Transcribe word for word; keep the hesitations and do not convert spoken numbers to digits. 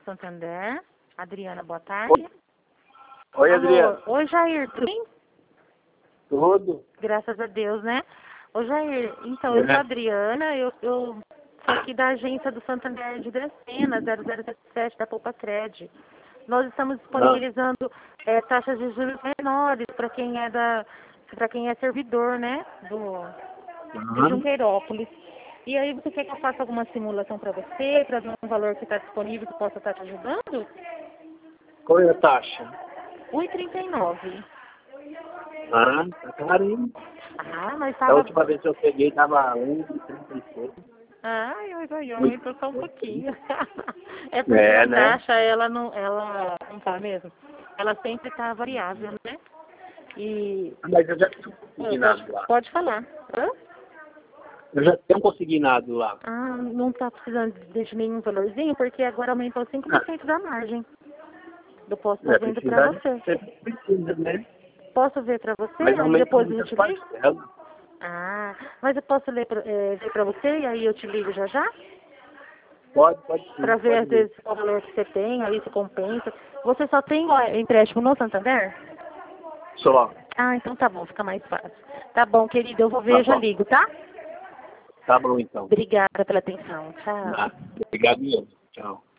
Santander. Adriana, boa tarde. Oi, Alô, Adriana. oi, Jair, tudo bem? Tudo? Graças a Deus, né? Ô, Jair, então, eu sou a Adriana, eu, eu sou aqui da agência do Santander de Dracena, zero zero sete sete, da Poupa Cred. Nós estamos disponibilizando é, taxas de juros menores para quem é da, para quem é servidor, né, do, de Uhum. Junqueirópolis. E aí, você quer que eu faça alguma simulação para você, para ver um valor que está disponível que possa estar te ajudando? Qual é a taxa? um e trinta e nove. Ah, tá carinho. Ah, mas A estava... última vez que eu peguei tava um e trinta e seis. Ai, ai, ai, ai, Muito. então só um pouquinho. É porque É, a né? taxa, ela não, ela, não tá mesmo? Ela sempre tá variável, né? E... Mas eu já tenho um Ah, consignado Pode, lá. pode falar. Hã? Eu já tenho um consignado lá. Ah, não tá precisando de nenhum valorzinho, porque agora aumentou cinco por Ah, cento da margem. Eu posso estar é, vendo pra precisar de você. você precisa, né? Posso ver pra você, Mas aí aumenta depois eu muitas te ligo? parcelas. Ah, mas eu posso ler pra, é, ver pra você e aí eu te ligo já já? Pode, pode sim, Pra ver pode às ver. vezes qual valor que você tem, aí se compensa. Você só tem ó, empréstimo no Santander? Só. Ah, então tá bom, fica mais fácil. Tá bom, querido, eu vou ver Tá e já bom. ligo, tá? Tá bom então. Obrigada pela atenção. Tchau. Tá. Obrigado mesmo. Tchau.